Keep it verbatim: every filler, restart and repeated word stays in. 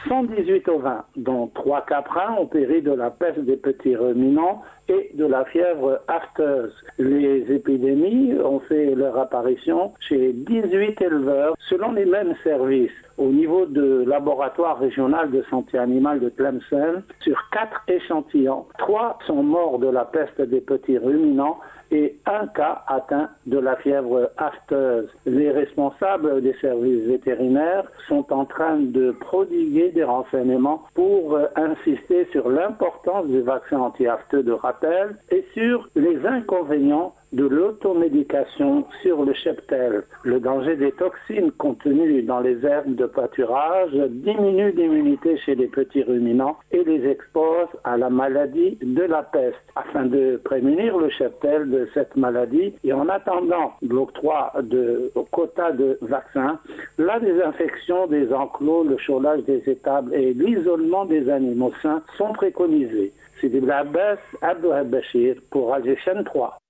cent dix-huit ovins, dont trois caprins ont péri de la peste des petits ruminants et de la fièvre afteuse. Les épidémies ont fait leur apparition chez dix-huit éleveurs selon les mêmes services. Au niveau de laboratoire régional de santé animale de Tlemcen, sur quatre échantillons, trois sont morts de la peste des petits ruminants et un cas atteint de la fièvre afteuse. Les responsables des services vétérinaires sont en train de prodiguer des renseignements pour euh, insister sur l'importance du vaccin anti-afteux de rappel et sur les inconvénients de l'automédication sur le cheptel. Le danger des toxines contenues dans les herbes de pâturage diminue l'immunité chez les petits ruminants et les expose à la maladie de la peste. Afin de prémunir le cheptel de cette maladie et en attendant l'octroi de quotas de vaccins, la désinfection des enclos, le chaulage des étables et l'isolement des animaux sains sont préconisés. C'est de la baisse Abdou Bachir pour Alger Chaîne trois.